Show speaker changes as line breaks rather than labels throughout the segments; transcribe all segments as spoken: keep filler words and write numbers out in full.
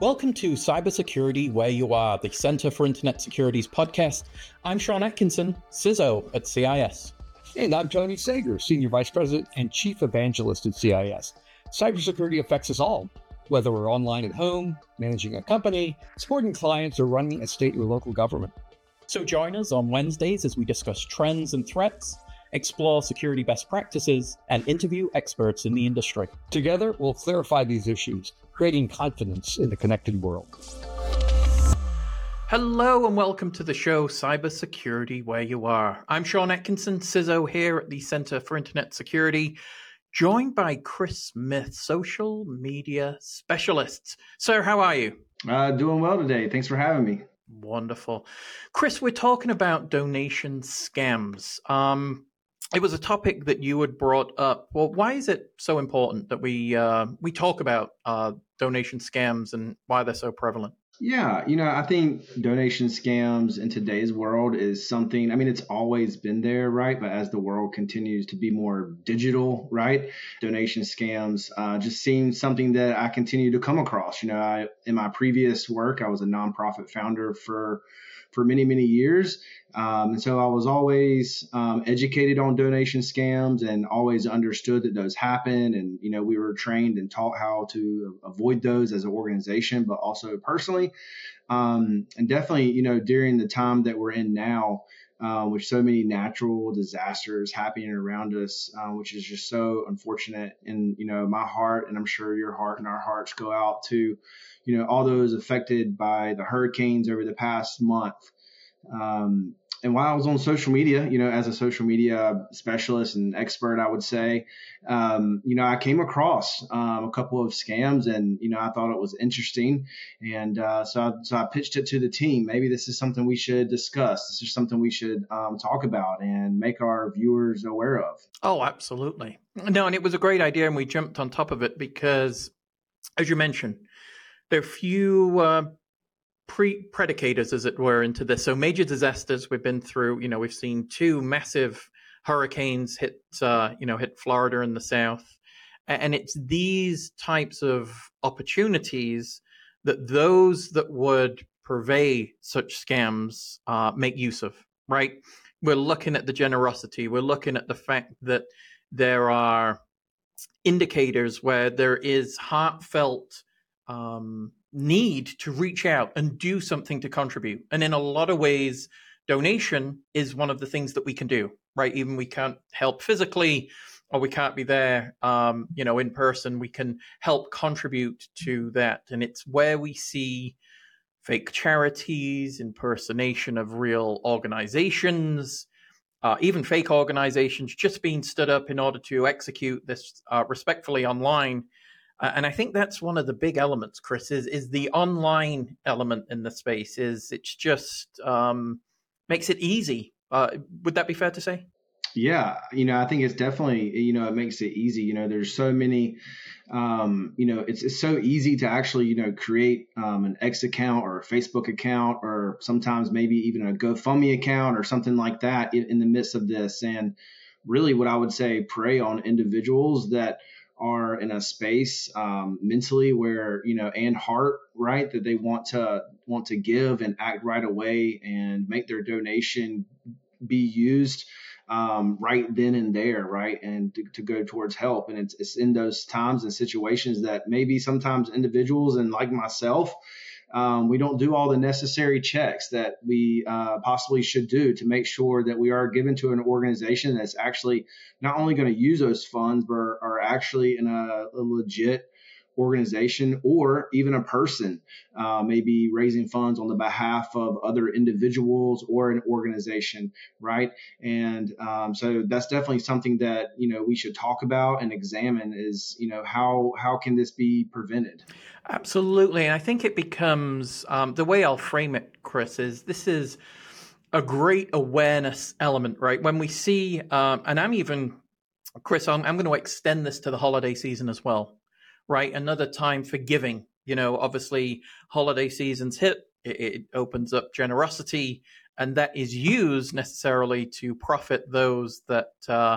Welcome to Cybersecurity Where You Are, the Center for Internet Security's podcast. I'm Sean Atkinson, C I S O at C I S.
And I'm Tony Sager, Senior Vice President and Chief Evangelist at C I S. Cybersecurity affects us all, whether we're online at home, managing a company, supporting clients, or running a state or local government.
So join us on Wednesdays as we discuss trends and threats, explore security best practices, and interview experts in the industry.
Together, we'll clarify these issues, creating confidence in the connected world.
Hello and welcome to the show, Cybersecurity Where You Are. I'm Sean Atkinson, C I S O here at the Center for Internet Security, joined by Chris Smith, social media specialist. Sir, how are you?
Uh, doing well today. Thanks for having me.
Wonderful. Chris, we're talking about donation scams. Um, It was a topic that you had brought up. Well, why is it so important that we uh, we talk about uh, donation scams and why they're so prevalent?
Yeah, you know, I think donation scams in today's world is something, I mean, it's always been there, right? But as the world continues to be more digital, right? Donation scams uh, just seem something that I continue to come across. You know, I, in my previous work, I was a nonprofit founder for for many, many years. Um, and so I was always um, educated on donation scams and always understood that those happen. And, you know, we were trained and taught how to avoid those as an organization, but also personally. Um, and definitely, you know, during the time that we're in now, uh, with so many natural disasters happening around us, uh, which is just so unfortunate. And, you know, my heart, and I'm sure your heart and our hearts go out to, you know, all those affected by the hurricanes over the past month. Um, and while I was on social media, you know, as a social media specialist and expert, I would say, um, you know, I came across um, a couple of scams and, you know, I thought it was interesting. And uh, so, I, so I pitched it to the team. Maybe this is something we should discuss. This is something we should um, talk about and make our viewers aware of.
Oh, absolutely. No, and it was a great idea. And we jumped on top of it because, as you mentioned, there are few uh, pre predicators, as it were, into this. So major disasters we've been through, you know, we've seen two massive hurricanes hit, uh, you know, hit Florida in the south. And it's these types of opportunities that those that would purvey such scams uh, make use of, right? We're looking at the generosity. We're looking at the fact that there are indicators where there is heartfelt Um, need to reach out and do something to contribute. And in a lot of ways, donation is one of the things that we can do, right? Even we can't help physically or we can't be there, um, you know, in person, we can help contribute to that. And it's where we see fake charities, impersonation of real organizations, uh, even fake organizations just being stood up in order to execute this uh, respectfully online. Uh, and I think that's one of the big elements, Chris, is is the online element in the space. Is it's just um, makes it easy. Uh, would that be fair to say?
Yeah, you know, I think it's definitely, you know, it makes it easy. You know, there's so many, um, you know, it's, it's so easy to actually, you know, create um, an X account or a Facebook account or sometimes maybe even a GoFundMe account or something like that in, in the midst of this. And really what I would say, prey on individuals that are in a space um, mentally where, you know, and heart, right, that they want to want to give and act right away and make their donation be used um, right then and there, right, and to, to go towards help. And it's, it's in those times and situations that maybe sometimes individuals and like myself, Um, we don't do all the necessary checks that we uh, possibly should do to make sure that we are given to an organization that's actually not only going to use those funds, but are, are actually in a, a legit organization or even a person uh, maybe raising funds on the behalf of other individuals or an organization, right? And um, so that's definitely something that, you know, we should talk about and examine is, you know, how how can this be prevented?
Absolutely. And I think it becomes, um, the way I'll frame it, Chris, is this is a great awareness element, right? When we see, um, and I'm even, Chris, I'm, I'm going to extend this to the holiday season as well, right? Another time for giving. You know, obviously, holiday seasons hit, it, it opens up generosity, and that is used necessarily to profit those that uh,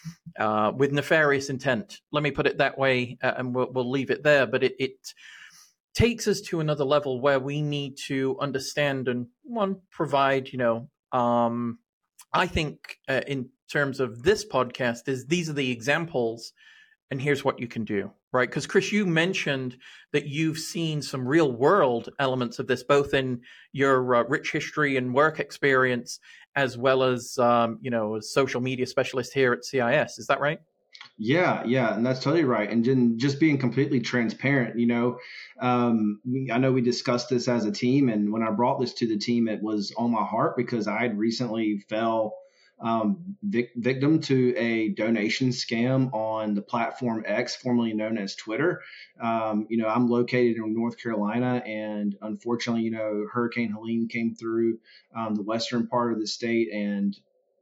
uh, with nefarious intent. Let me put it that way, uh, and we'll, we'll leave it there. But it, it takes us to another level where we need to understand and one provide, you know, um, I think uh, in terms of this podcast is these are the examples and here's what you can do, right? Because Chris, you mentioned that you've seen some real world elements of this, both in your uh, rich history and work experience, as well as, um, you know, as social media specialist here at C I S. Is that right?
Yeah, yeah, and that's totally right. And then just being completely transparent, you know, um, we, I know we discussed this as a team, and when I brought this to the team, it was on my heart because I had recently fell um, vic- victim to a donation scam on the platform X, formerly known as Twitter. Um, you know, I'm located in North Carolina, and unfortunately, you know, Hurricane Helene came through um, the western part of the state, and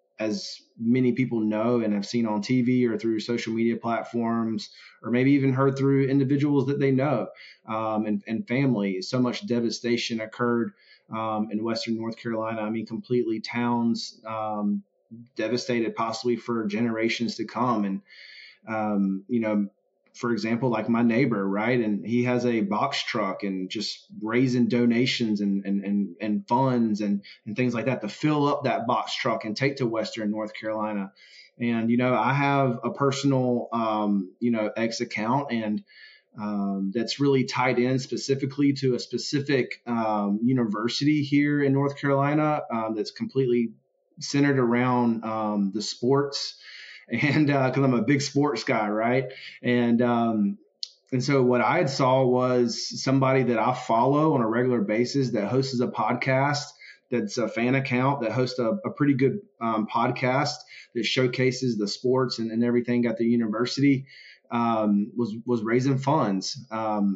as many people know and have seen on T V or through social media platforms, or maybe even heard through individuals that they know um, and, and family, so much devastation occurred um, in Western North Carolina. I mean, completely towns um, devastated possibly for generations to come. And, um, you know, for example, like my neighbor, right? And he has a box truck and just raising donations and, and, and, and funds and, and things like that to fill up that box truck and take to Western North Carolina. And, you know, I have a personal, um, you know, X account and um, that's really tied in specifically to a specific um, university here in North Carolina um, that's completely centered around um, the sports. And because uh, I'm a big sports guy, right? And um, and so what I had saw was somebody that I follow on a regular basis that hosts a podcast that's a fan account that hosts a, a pretty good um, podcast that showcases the sports and, and everything at the university um, was was raising funds. Um,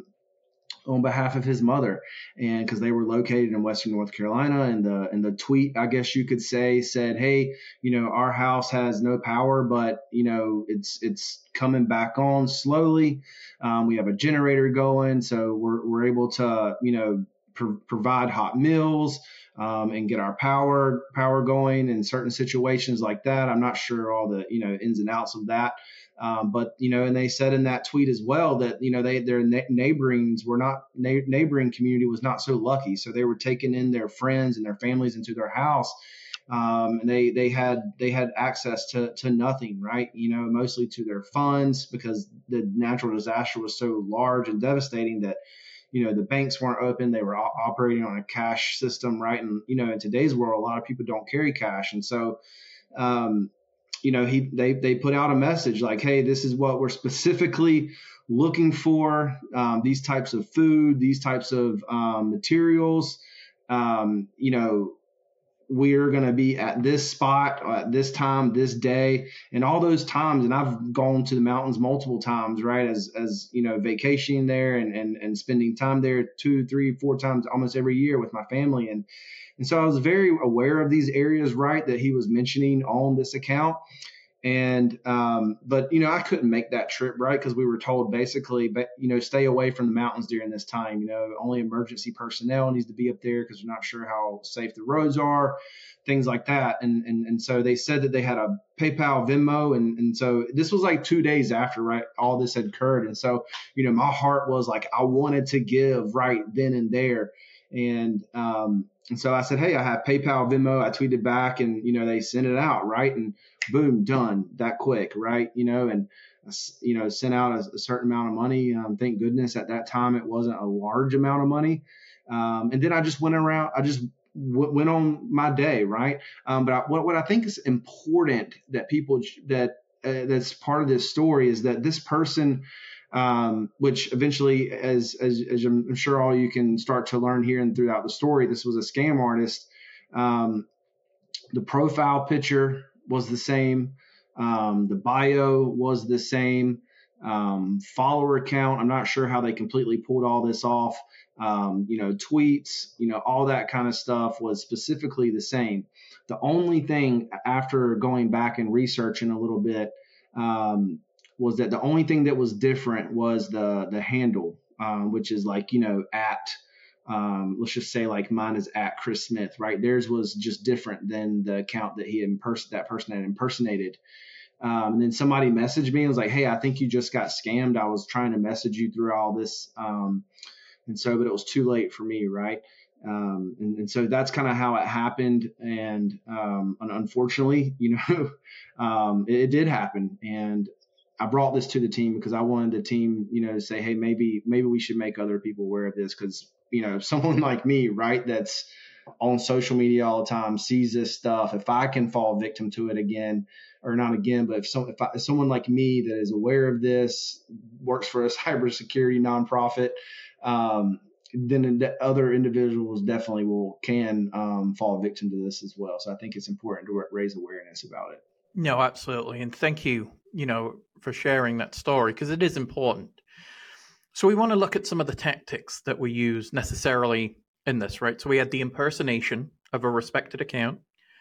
on behalf of his mother, and because they were located in Western North Carolina, and the and the tweet, I guess you could say, said, "Hey, you know, our house has no power, but you know, it's it's coming back on slowly. Um, we have a generator going, so we're we're able to, you know, pr- provide hot meals um, and get our power power going in certain situations like that. I'm not sure all the you know ins and outs of that." Um, but, you know, and they said in that tweet as well that, you know, they, their na- neighborings were not, na- neighboring community was not so lucky. So they were taking in their friends and their families into their house. Um, and they, they had, they had access to, to nothing, right? You know, mostly to their funds because the natural disaster was so large and devastating that, you know, the banks weren't open. They were operating on a cash system, right? And, you know, in today's world, a lot of people don't carry cash. And so, um, you know, he they they put out a message like, hey, this is what we're specifically looking for, um, these types of food, these types of um, materials. Um, you know, we're going to be at this spot at this time, this day, and all those times. And I've gone to the mountains multiple times, right, as as you know, vacationing there and and and spending time there two, three, four times almost every year with my family. And And so I was very aware of these areas, right, that he was mentioning on this account. And, um, but, you know, I couldn't make that trip, right, because we were told basically, but, you know, stay away from the mountains during this time. You know, only emergency personnel needs to be up there because we're not sure how safe the roads are, things like that. And, and, and so they said that they had a PayPal, Venmo. And, and so this was like two days after, right, all this had occurred. And so, you know, my heart was like, I wanted to give right then and there. And, um, and so I said, hey, I have PayPal, Venmo. I tweeted back and, you know, they sent it out, right? And boom, done that quick, right? You know, and, you know, sent out a, a certain amount of money. Um, thank goodness at that time it wasn't a large amount of money. Um, and then I just went around, I just w- went on my day, right? Um, but I, what, what I think is important that people, that uh, that's part of this story is that this person, Um, which eventually, as, as, as I'm sure all you can start to learn here and throughout the story, this was a scam artist. Um, the profile picture was the same. Um, the bio was the same. Um, follower count, I'm not sure how they completely pulled all this off. Um, you know, tweets, you know, all that kind of stuff was specifically the same. The only thing after going back and researching a little bit, um, was that the only thing that was different was the the handle, um, which is like, you know, at, um, let's just say like mine is at Chris Smith, right? Theirs was just different than the account that he impers- that person had impersonated. Um, and then somebody messaged me and was like, hey, I think you just got scammed. I was trying to message you through all this, um, And so, but it was too late for me, right? Um, and, and so that's kind of how it happened. And um, unfortunately, you know, um, it, it did happen. And I brought this to the team because I wanted the team, you know, to say, hey, maybe maybe we should make other people aware of this, because, you know, someone like me, right, that's on social media all the time, sees this stuff. If I can fall victim to it again, or not again, but if, some, if, I, if someone like me that is aware of this, works for a cybersecurity nonprofit, um, then other individuals definitely will can um, fall victim to this as well. So I think it's important to raise awareness about it.
No, absolutely. And thank you, you know, for sharing that story, because it is important. So we want to look at some of the tactics that we use necessarily in this, right? So we had the impersonation of a respected account,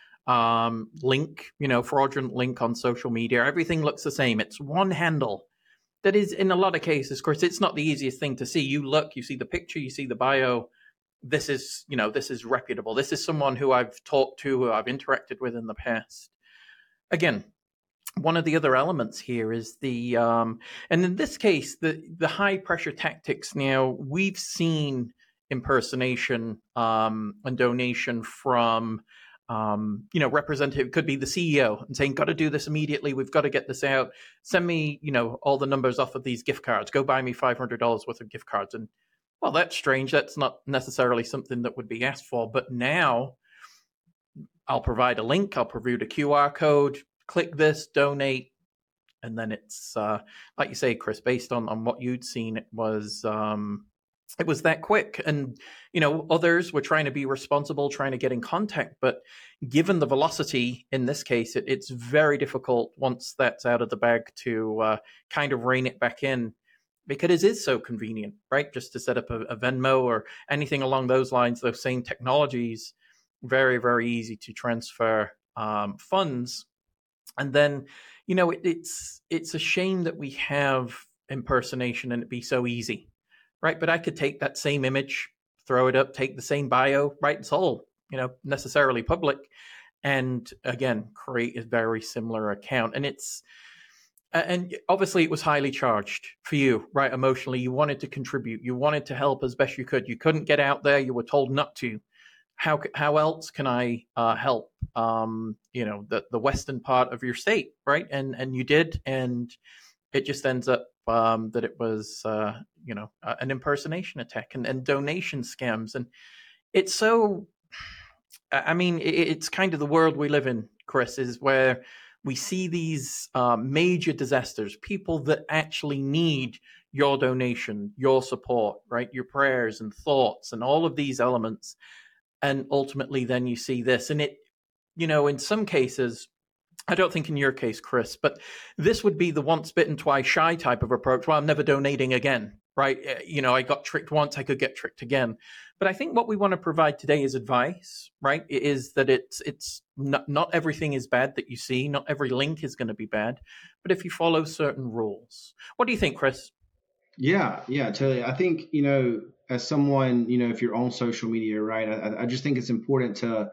um, link, you know, fraudulent link on social media. Everything looks the same. It's one handle. That is, in a lot of cases, of course, it's not the easiest thing to see. You look, you see the picture, you see the bio. This is, you know, this is reputable. This is someone who I've talked to, who I've interacted with in the past. Again, one of the other elements here is the, um, and in this case, the the high pressure tactics. Now, we've seen impersonation um, and donation from, um, you know, representative, could be the C E O, and saying, got to do this immediately. We've got to get this out. Send me, you know, all the numbers off of these gift cards. Go buy me five hundred dollars worth of gift cards. And, well, that's strange. That's not necessarily something that would be asked for. But now I'll provide a link. I'll provide a Q R code. Click this, donate. And then it's, uh, like you say, Chris, based on, on what you'd seen, it was, um, it was that quick. And, you know, others were trying to be responsible, trying to get in contact. But given the velocity in this case, it, it's very difficult once that's out of the bag to uh, kind of rein it back in, because it is so convenient, right? Just to set up a, a Venmo or anything along those lines, those same technologies, very, very easy to transfer um, funds. And then, you know, it, it's it's a shame that we have impersonation and it be so easy, right? But I could take that same image, throw it up, take the same bio, right? It's all, you know, necessarily public. And again, create a very similar account. And it's, and obviously it was highly charged for you, right? Emotionally, you wanted to contribute. You wanted to help as best you could. You couldn't get out there. You were told not to. How how else can I uh, help? Um, you know, the the western part of your state, right? And and you did, and it just ends up um, that it was uh, you know uh, an impersonation attack and, and donation scams, and it's so. I mean, it, it's kind of the world we live in, Chris, is where we see these uh, major disasters, people that actually need your donation, your support, right? Your prayers and thoughts, and all of these elements. And ultimately, then you see this. And it, you know, in some cases, I don't think in your case, Chris, but this would be the once bitten, twice shy type of approach. Well, I'm never donating again, right? You know, I got tricked once, I could get tricked again. But I think what we want to provide today is advice, right? It is that it's it's not, not everything is bad that you see. Not every link is going to be bad. But if you follow certain rules. What do you think, Chris?
Yeah, yeah, totally. I think, you know, as someone, you know, if you're on social media, right, I, I just think it's important to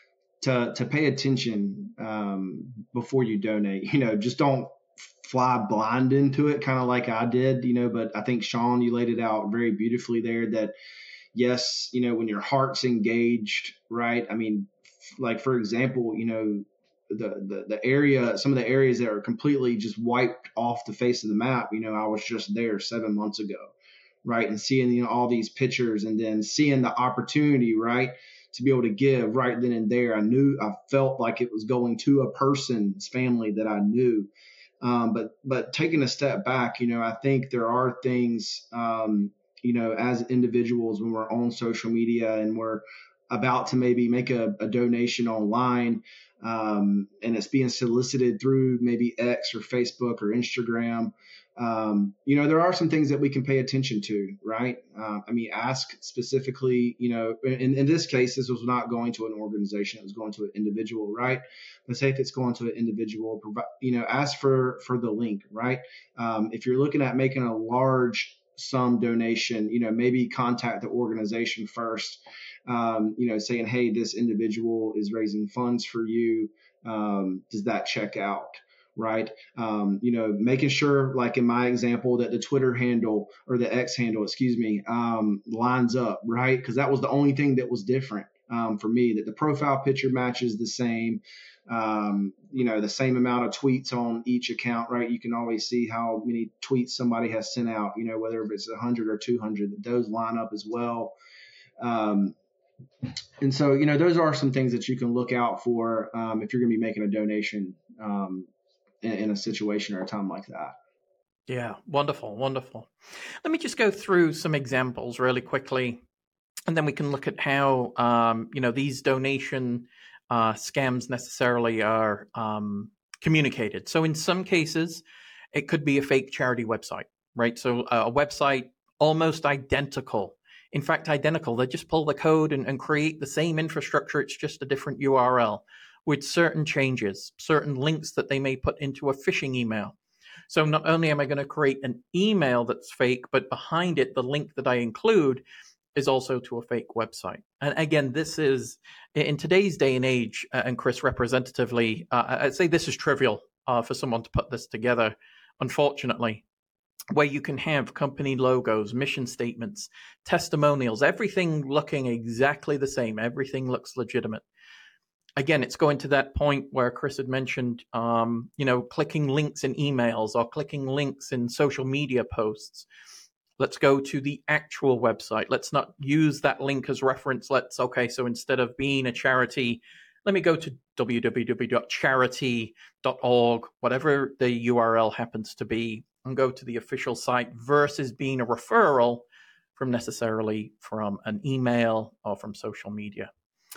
to to pay attention um, before you donate. You know, just don't fly blind into it, kind of like I did, you know. But I think, Sean, you laid it out very beautifully there that, yes, you know, when your heart's engaged, right? I mean, like, for example, you know, the, the, the area, some of the areas that are completely just wiped off the face of the map, you know, I was just there seven months ago, right? And seeing, you know, all these pictures and then seeing the opportunity, right, to be able to give right then and there. I knew, I felt like it was going to a person's family that I knew. Um, but, but taking a step back, you know, I think there are things, um, you know, as individuals, when we're on social media and we're about to maybe make a, a donation online, um, and it's being solicited through maybe X or Facebook or Instagram, um, you know, there are some things that we can pay attention to, right? Uh, I mean, ask specifically, you know, in, in this case, this was not going to an organization, it was going to an individual, right? But say if it's going to an individual, you know, ask for, for the link, right? Um, if you're looking at making a large sum donation, you know, maybe contact the organization first, um, you know, saying, hey, this individual is raising funds for you. Um, does that check out? right? Um, you know, making sure, like in my example, that the Twitter handle or the X handle, excuse me, um, lines up, right? Because that was the only thing that was different um, for me, that the profile picture matches the same, um, you know, the same amount of tweets on each account, right? You can always see how many tweets somebody has sent out, you know, whether it's one hundred or two hundred, that those line up as well. Um, and so, you know, those are some things that you can look out for um, if you're going to be making a donation um, in, in a situation or a time like that.
Yeah, wonderful, wonderful. Let me just go through some examples really quickly, and then we can look at how, um, you know, these donation uh, scams necessarily are um, communicated. So in some cases, it could be a fake charity website, right? So uh, a website almost identical. In fact, identical. They just pull the code and, and create the same infrastructure. It's just a different U R L with certain changes, certain links that they may put into a phishing email. So not only am I going to create an email that's fake, but behind it, the link that I include is also to a fake website. And again, this is, in today's day and age, uh, and Chris, representatively, uh, I'd say this is trivial uh, for someone to put this together, unfortunately, where you can have company logos, mission statements, testimonials, everything looking exactly the same. Everything looks legitimate. Again, it's going to that point where Chris had mentioned, um, you know, clicking links in emails or clicking links in social media posts. Let's go to the actual website. Let's not use that link as reference. Let's, okay, so instead of being a charity, let me go to w w w dot charity dot org, whatever the U R L happens to be, and go to the official site versus being a referral from necessarily from an email or from social media.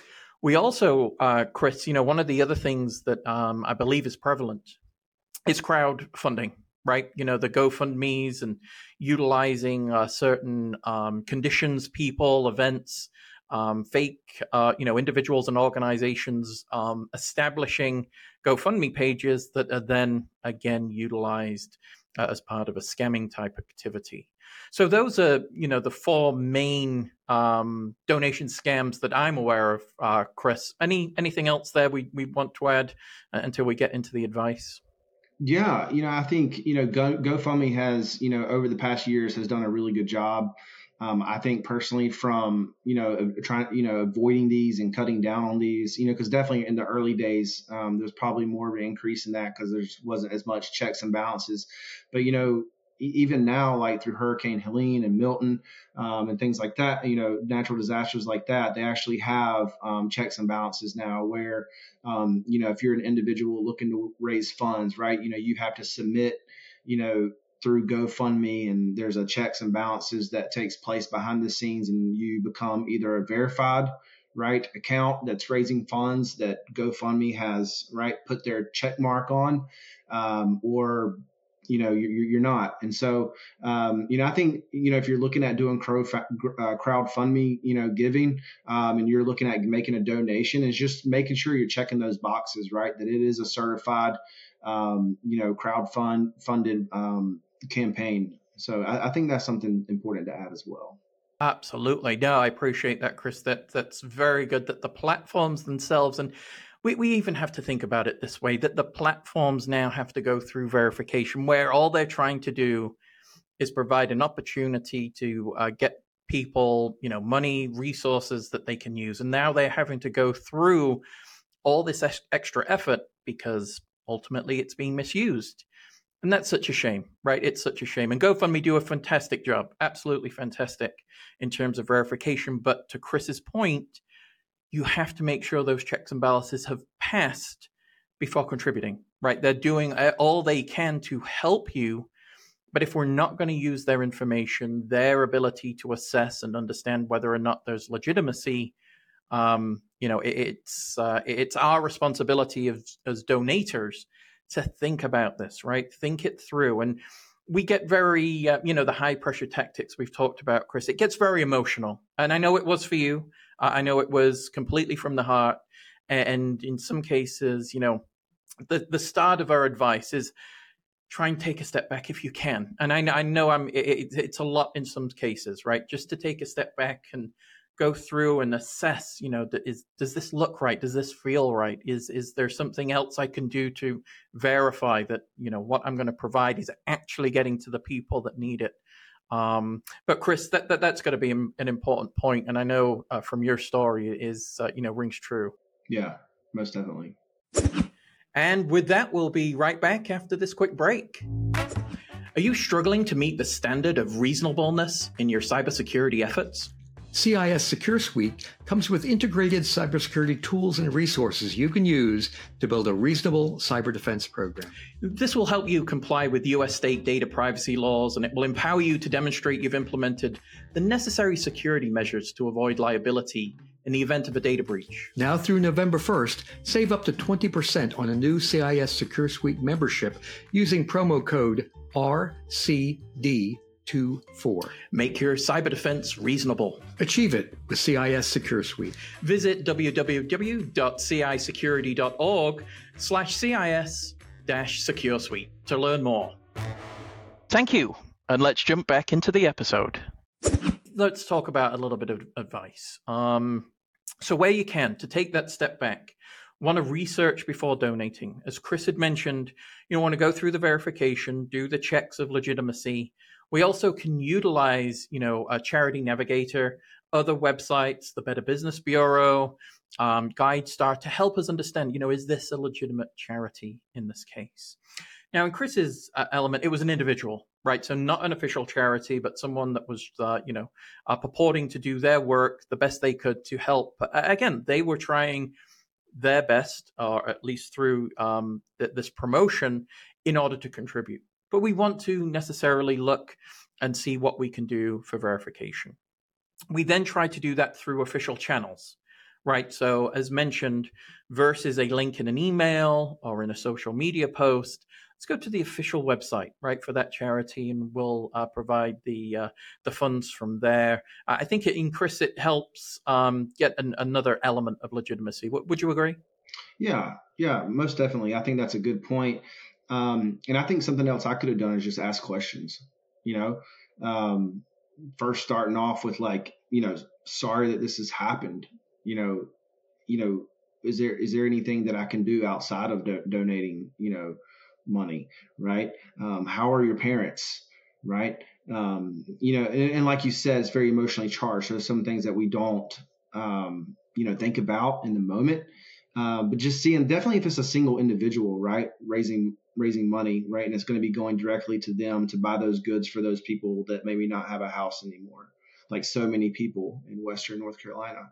We also, uh, Chris, you know, one of the other things that um, I believe is prevalent is crowdfunding, right? You know, the GoFundMes and utilizing uh, certain um, conditions, people, events, um, fake, uh, you know, individuals and organizations um, establishing GoFundMe pages that are then again utilized uh, as part of a scamming type activity. So those are, you know, the four main um, donation scams that I'm aware of, uh, Chris. Any anything else there we, we want to add uh, until we get into the advice?
Yeah, you know, I think, you know, Go, GoFundMe has, you know, over the past years has done a really good job. Um, I think personally from, you know, trying, you know, avoiding these and cutting down on these, you know, because definitely in the early days, um, there's probably more of an increase in that because there wasn't as much checks and balances. But, you know, even now, like through Hurricane Helene and Milton um, and things like that, you know, natural disasters like that, they actually have um, checks and balances now where, um, you know, if you're an individual looking to raise funds, right, you know, you have to submit, you know, through GoFundMe, and there's a checks and balances that takes place behind the scenes, and you become either a verified right account that's raising funds that GoFundMe has right put their check mark on, um, or you know you're, you're not. And so um, you know I think you know if you're looking at doing crowd uh, crowdfunding, you know giving, um, and you're looking at making a donation, is just making sure you're checking those boxes, right, that it is a certified um, you know crowdfund funded um, campaign. So I, I think that's something important to add as well.
Absolutely. No, I appreciate that, Chris. That that's very good that the platforms themselves, and we, we even have to think about it this way, that the platforms now have to go through verification where all they're trying to do is provide an opportunity to uh, get people, you know, money, resources that they can use. And now they're having to go through all this ex- extra effort because ultimately it's being misused. And that's such a shame, right? It's such a shame. And GoFundMe do a fantastic job, absolutely fantastic in terms of verification. But to Chris's point, you have to make sure those checks and balances have passed before contributing, right? They're doing all they can to help you. But if we're not going to use their information, their ability to assess and understand whether or not there's legitimacy, um, you know, it, it's uh, it's our responsibility as, as donators to think about this, right? Think it through. And we get very, uh, you know, the high pressure tactics we've talked about, Chris, it gets very emotional. And I know it was for you. Uh, I know it was completely from the heart. And in some cases, you know, the, the start of our advice is try and take a step back if you can. And I, I know I'm, it, it's a lot in some cases, right? Just to take a step back and go through and assess, you know, is, does this look right? Does this feel right? Is is there something else I can do to verify that, you know, what I'm going to provide is actually getting to the people that need it? Um, but Chris, that, that that's got to be an important point, and I know uh, from your story it is uh, you know, rings true.
Yeah, most definitely.
And with that, we'll be right back after this quick break. Are you struggling to meet the standard of reasonableness in your cybersecurity efforts?
C I S Secure Suite comes with integrated cybersecurity tools and resources you can use to build a reasonable cyber defense program.
This will help you comply with U S state data privacy laws, and it will empower you to demonstrate you've implemented the necessary security measures to avoid liability in the event of a data breach.
Now through November first, save up to twenty percent on a new C I S Secure Suite membership using promo code R C D twenty-four.
Make your cyber defense reasonable.
Achieve it with C I S Secure Suite.
Visit www.cisecurity.org slash CIS dash Secure Suite to learn more. Thank you, and let's jump back into the episode. Let's talk about a little bit of advice. Um, so where you can, to take that step back, want to research before donating. As Chris had mentioned, you want to go through the verification, do the checks of legitimacy. We also can utilize, you know, a Charity Navigator, other websites, the Better Business Bureau, um, GuideStar to help us understand, you know, is this a legitimate charity in this case? Now, in Chris's uh, element, it was an individual, right? So not an official charity, but someone that was, uh, you know, uh, purporting to do their work the best they could to help. But again, they were trying their best, or at least through um, th- this promotion, in order to contribute. But we want to necessarily look and see what we can do for verification. We then try to do that through official channels, right? So as mentioned, versus a link in an email or in a social media post, let's go to the official website, right, for that charity, and we'll uh, provide the uh, the funds from there. Uh, I think it, in Chris, it helps um, get an, another element of legitimacy. W- would you agree?
Yeah, yeah, most definitely. I think that's a good point. Um, and I think something else I could have done is just ask questions, you know, um, first starting off with like, you know, sorry that this has happened, you know, you know, is there, is there anything that I can do outside of do- donating, you know, money, right? Um, how are your parents, right? Um, you know, and, and like you said, it's very emotionally charged. So some things that we don't, um, you know, think about in the moment. Uh, but just seeing, definitely if it's a single individual, right, raising raising money, right, and it's going to be going directly to them to buy those goods for those people that maybe not have a house anymore, like so many people in Western North Carolina.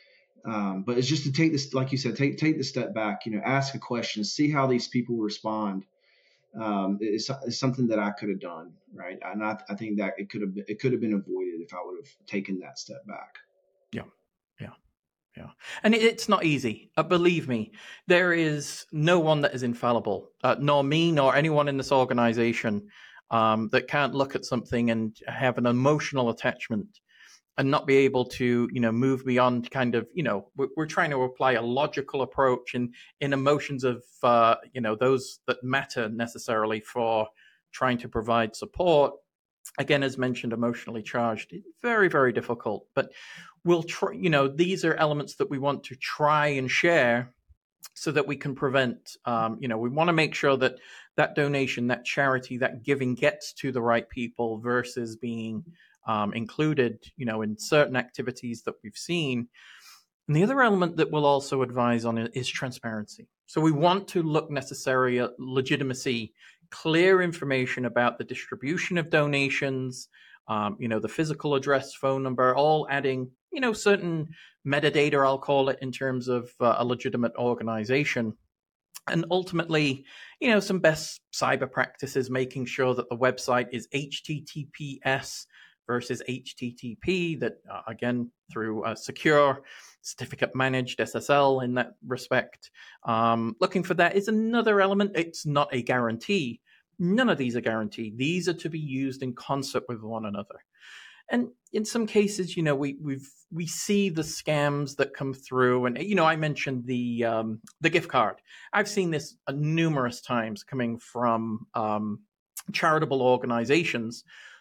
Um, but it's just to take this, like you said, take take the step back, you know, ask a question, see how these people respond. Um, it's, it's something that I could have done, right, and I, I think that it could have been, it could have been avoided if I would have taken that step back.
Yeah, yeah. Yeah, and it's not easy. Uh, believe me, there is no one that is infallible, uh, nor me, nor anyone in this organization um, that can't look at something and have an emotional attachment and not be able to, you know, move beyond kind of, you know, we're, we're trying to apply a logical approach in, in emotions of, uh, you know, those that matter necessarily for trying to provide support. Again, as mentioned, emotionally charged, very, very difficult, but we'll try, you know, these are elements that we want to try and share so that we can prevent, um, you know, we want to make sure that that donation, that charity, that giving gets to the right people versus being um, included, you know, in certain activities that we've seen. And the other element that we'll also advise on is transparency. So we want to look necessary at legitimacy, clear information about the distribution of donations, um, you know, the physical address, phone number, all adding, you know, certain metadata, I'll call it, in terms of uh, a legitimate organization. And ultimately, you know, some best cyber practices, making sure that the website is H T T P S versus H T T P, that, uh, again, through a secure certificate managed S S L in that respect. Um, looking for that is another element. It's not a guarantee. None of these are guaranteed. These are to be used in concert with one another. And in some cases, you know, we we've we see the scams that come through, and you know, I mentioned the um, the gift card. I've seen this uh, numerous times coming from um, charitable organizations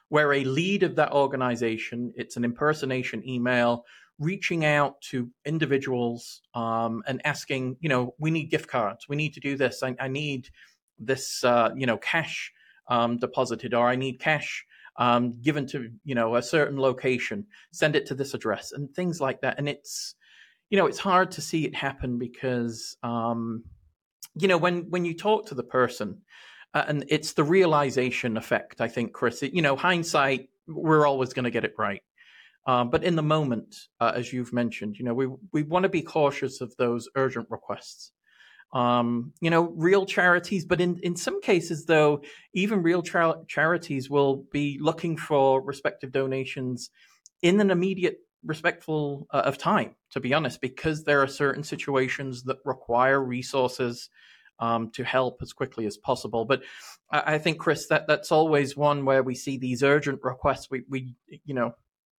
where a lead of that organization, it's an impersonation email, reaching out to individuals um, and asking, you know, we need gift cards, we need to do this, I, I need this, uh, you know, cash um, deposited, or I need cash um, given to, you know, a certain location, send it to this address, and things like that. And it's, you know, it's hard to see it happen because, um, you know, when when you talk to the person, uh, and it's the realization effect, I think, Chris, it, you know, hindsight, we're always going to get it right. Um, but in the moment, uh, as you've mentioned, you know, we we want to be cautious of those urgent requests. Um, you know, real charities, but in, in some cases, though, even real tra- charities will be looking for respective donations in an immediate respectful uh, of time, to be honest, because there are certain situations that require resources um, to help as quickly as possible. But I, I think, Chris, that that's always one where we see these urgent requests. We, we, you know,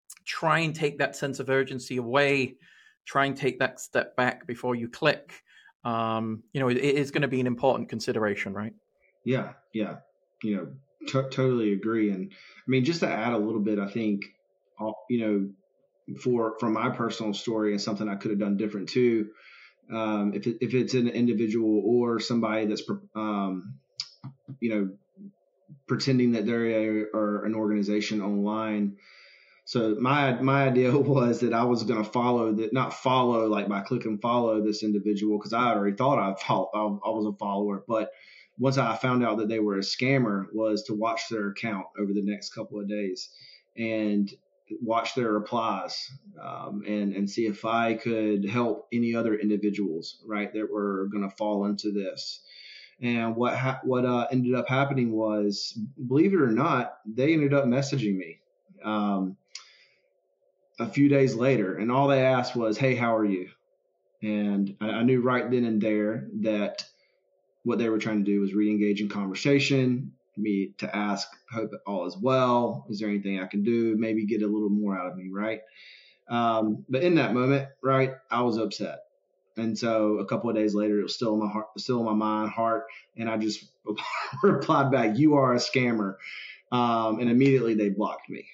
try and take that sense of urgency away, try and take that step back before you click. Um, you know, it, it is going to be an important consideration, right?
Yeah, yeah. You know, t- totally agree. And I mean, just to add a little bit, I think, uh, you know, for from my personal story and something I could have done different too. Um, if it, if it's an individual or somebody that's, um, you know, pretending that they're a, or an organization online. So my my idea was that I was going to follow that, not follow like by click and follow this individual because I already thought I, follow, I I was a follower. But once I found out that they were a scammer, was to watch their account over the next couple of days and watch their replies um, and and see if I could help any other individuals, right, that were going to fall into this. And what ha- what uh, ended up happening was, believe it or not, they ended up messaging me um, a few days later, and all they asked was, "Hey, how are you?" And I, I knew right then and there that what they were trying to do was re-engage in conversation, me to ask, hope all is well. Is there anything I can do? Maybe get a little more out of me, right? Um, but in that moment, right, I was upset. And so a couple of days later, it was still in my heart, still in my mind, heart, and I just replied back, "You are a scammer," um, and immediately they blocked me.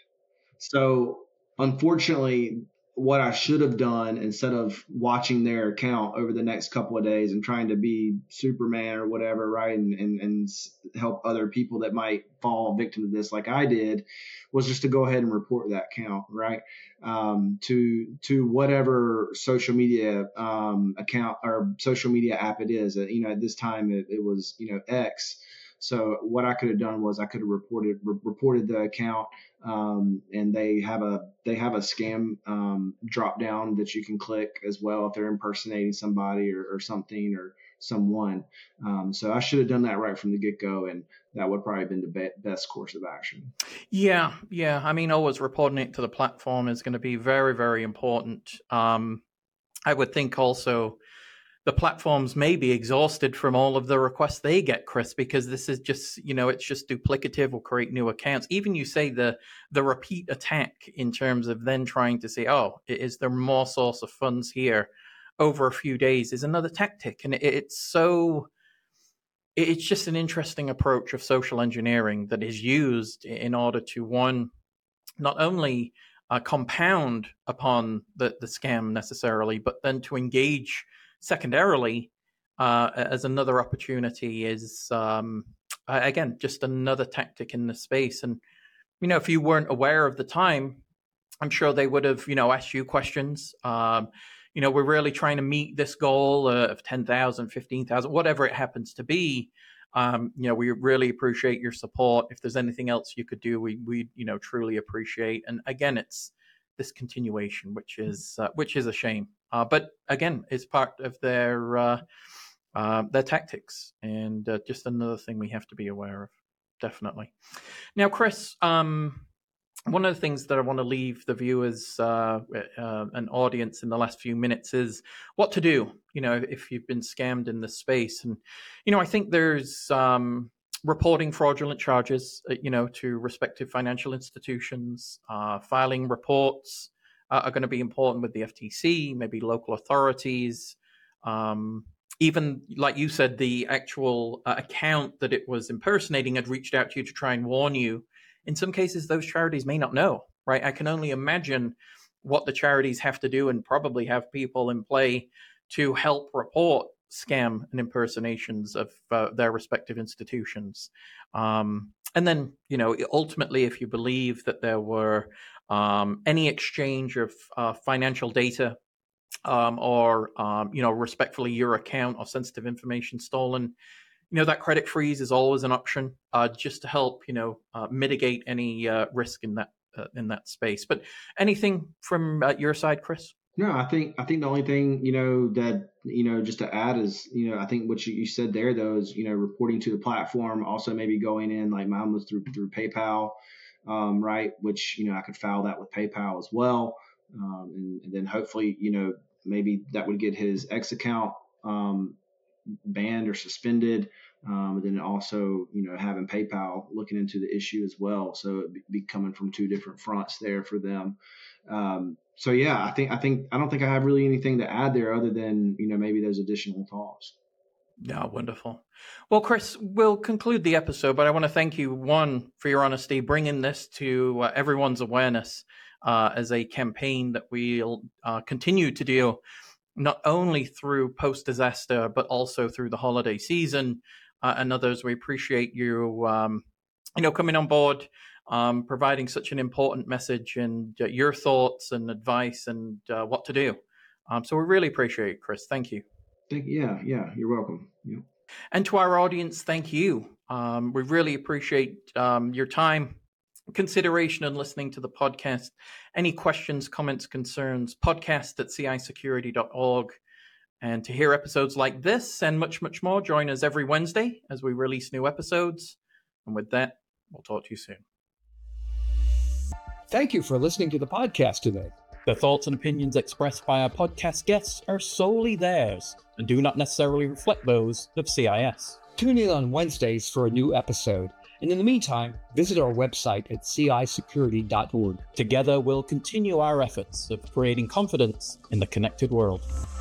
So unfortunately, what I should have done, instead of watching their account over the next couple of days and trying to be Superman or whatever, right, and, and, and help other people that might fall victim to this like I did, was just to go ahead and report that account, right, um, to to whatever social media um, account or social media app it is. You know, at this time it, it was, you know, X. So what I could have done was I could have reported re- reported the account, um, and they have a they have a scam um, drop down that you can click as well if they're impersonating somebody or, or something or someone. Um, so I should have done that right from the get go, and that would probably have been the be- best course of action.
Yeah, yeah. I mean, always reporting it to the platform is going to be very, very important. Um, I would think also the platforms may be exhausted from all of the requests they get, Chris, because this is just, you know, it's just duplicative. Will create new accounts. Even you say the the repeat attack in terms of then trying to say, oh, is there more source of funds here over a few days is another tactic. And it, it's so, it's just an interesting approach of social engineering that is used in order to, one, not only uh, compound upon the, the scam necessarily, but then to engage secondarily uh, as another opportunity is, um, again, just another tactic in the space. And, you know, if you weren't aware of the time, I'm sure they would have, you know, asked you questions. Um, you know, we're really trying to meet this goal uh, of ten thousand, fifteen thousand, whatever it happens to be. Um, you know, we really appreciate your support. If there's anything else you could do, we, we, you know, truly appreciate. And again, it's this continuation, which is, uh, which is a shame. Uh, but again, it's part of their, uh, uh, their tactics, and uh, just another thing we have to be aware of. Definitely. Now, Chris, um, one of the things that I want to leave the viewers, uh, uh, an audience in the last few minutes is what to do, you know, if you've been scammed in this space. And, you know, I think there's um, reporting fraudulent charges, uh, you know, to respective financial institutions, uh, filing reports uh, are going to be important with the F T C, maybe local authorities. Um, even like you said, the actual uh, account that it was impersonating had reached out to you to try and warn you in some cases, those charities may not know, right? I can only imagine what the charities have to do and probably have people in play to help report scam and impersonations of uh, their respective institutions. Um, and then, you know, ultimately, if you believe that there were um, any exchange of uh, financial data um, or, um, you know, respectfully your account or sensitive information stolen, you know, that credit freeze is always an option uh, just to help, you know, uh, mitigate any uh, risk in that uh, in that space. But anything from uh, your side, Chris?
No, I think I think the only thing, you know, that, you know, just to add is, you know, I think what you, you said there though is, you know, reporting to the platform, also maybe going in, like mine was through through PayPal, um, right? Which, you know, I could file that with PayPal as well. Um, and, and then hopefully, you know, maybe that would get his X account um, banned or suspended. Um, and then also, you know, having PayPal looking into the issue as well. So it'd be coming from two different fronts there for them. Um, so yeah, I think I think I don't think I have really anything to add there other than, you know, maybe those additional thoughts.
Yeah, wonderful. Well, Chris, we'll conclude the episode, but I want to thank you, one, for your honesty, bringing this to uh, everyone's awareness uh, as a campaign that we'll uh, continue to do not only through post-disaster, but also through the holiday season uh, and others. We appreciate you, um, you know, coming on board, um, providing such an important message and uh, your thoughts and advice and uh, what to do. Um, so we really appreciate it, Chris. Thank you.
Thank, yeah, yeah, you're welcome. Yeah.
And to our audience, thank you. Um, we really appreciate um, your time, consideration, and listening to the podcast. Any questions, comments, concerns, podcast at c i security dot org. And to hear episodes like this and much, much more, join us every Wednesday as we release new episodes. And with that, we'll talk to you soon.
Thank you for listening to the podcast today.
The thoughts and opinions expressed by our podcast guests are solely theirs and do not necessarily reflect those of C I S.
Tune in on Wednesdays for a new episode. And in the meantime, visit our website at c i security dot org.
Together, we'll continue our efforts of creating confidence in the connected world.